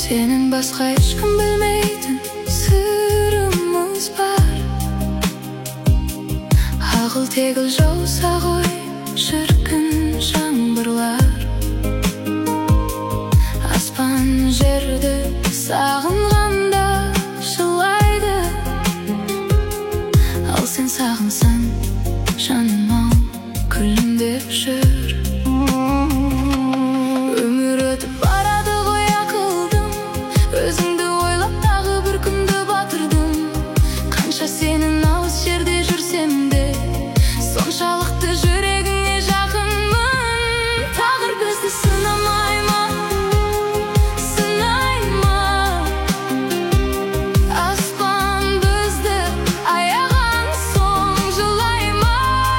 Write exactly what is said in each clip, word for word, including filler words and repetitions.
Сенен басқа ешкім білмейтін сырымыз бар. Ағыл-тегіл жауса ғой шіркін жаңбырлар. Аспан жерді сағынғанда жылайды. Ал сен сағынсаң жаным ау күлімдеп жүр. Өмір өтіп барады ғой ақылдым, өзіңді ойлап тағы бір күнді батырдым. Қанша сенің алыс жерде жүрсем де, соншалықты жүрегіңе жақынмын. Тағдыр бізді сынамай ма, сынай ма? Аспан бізді аяған соң жылай ма?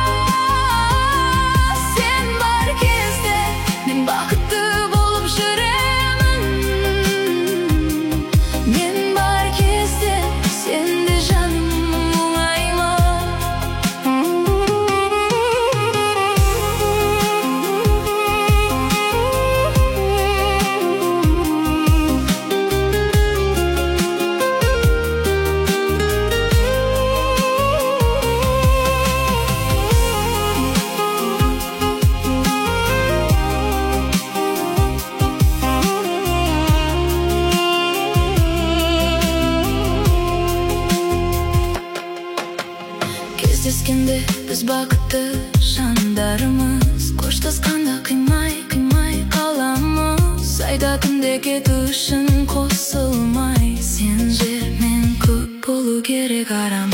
Сен бар кезде мен бақытты болып жүремін. Мен бар кезде сен де жаным оңай ма? Кездескенде біз бақытты жандарымыз, қоштасқанда қимай-қимай қаламыз. Айда түнде кету үшін қосылмай, сен жер мен көк болу керек арам.